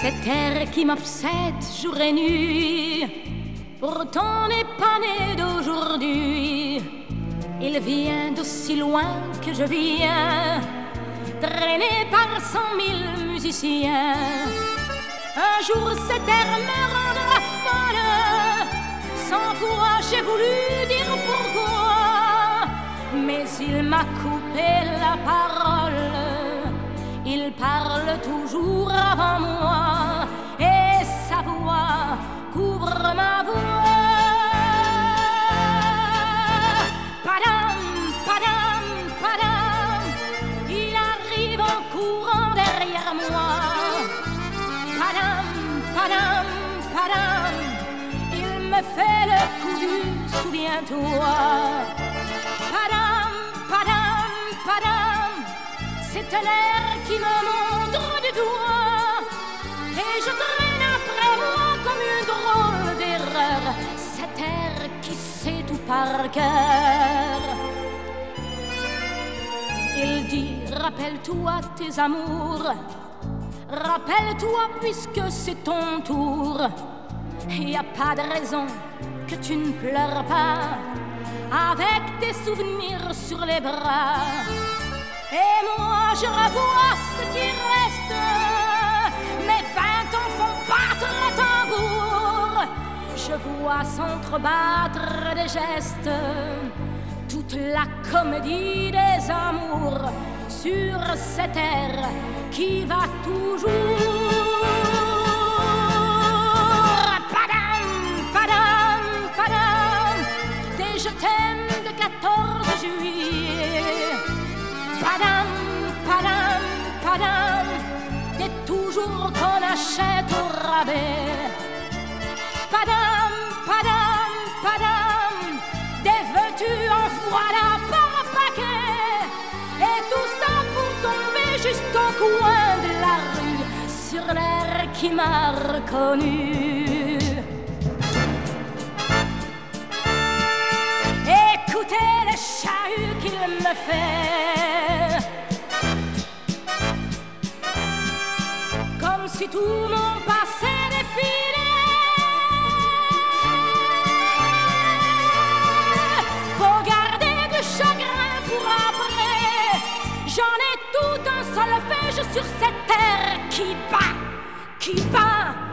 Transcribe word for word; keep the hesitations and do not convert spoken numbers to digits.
Cet air qui m'obsède jour et nuit, pourtant n'est pas né d'aujourd'hui. Il vient d'aussi loin que je viens, traîné par cent mille musiciens. Un jour cet air me rendra folle, cent fois j'ai voulu dire pourquoi, mais il m'a coupé la parole. Il parle toujours avant moi et sa voix couvre ma voix. Padam, padam, padam, il arrive en courant derrière moi. Padam, padam, padam, il me fait le coup du souviens-toi. Padam, padam, padam, c'est un air qui me montre du doigt et je traîne après moi comme une drôle d'erreur cet air qui sait tout par cœur. Il dit rappelle-toi tes amours, rappelle-toi puisque c'est ton tour. Y a pas de raison que tu ne pleures pas avec tes souvenirs sur les bras. Et moi je revois ce qui reste, mes vingt ans font battre le tambour. Je vois s'entrebattre des gestes, toute la comédie des amours sur cet air qui va toujours. Padam, padam, padam, des je t'aime de quatorze juillet. Padam, padam, padam, des toujours qu'on achète au rabais. Padam, padam, padam, des vêtus en voilà par paquet. Et tout ça pour tomber juste au coin de la rue, sur l'air qui m'a reconnu. Écoutez le chahut qu'il me fait, comme si tout mon passé défilait. Faut garder du chagrin pour après, j'en ai tout un solfège sur cette terre qui bat, qui bat.